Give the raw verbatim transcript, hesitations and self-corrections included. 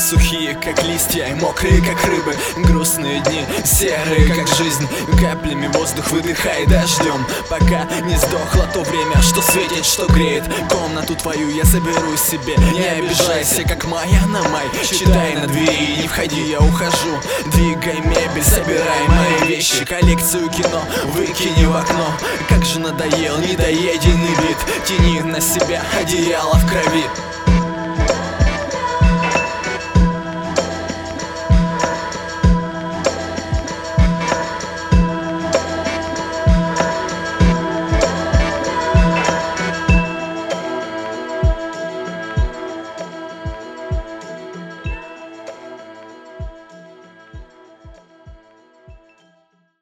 сухие, как листья, и мокрые, как рыбы. Грустные дни, серые, как жизнь. Каплями воздух выдыхай дождем, пока не сдохло то время, что светит, что греет. Комнату твою я заберу себе. Не обижайся, как моя на май. Читай на двери, не входи, я ухожу. Двигай мебель, собирай мои вещи. Коллекцию кино выкини в окно. Как же надоел недоеденный бит. Тяни на себя одеяло в крови.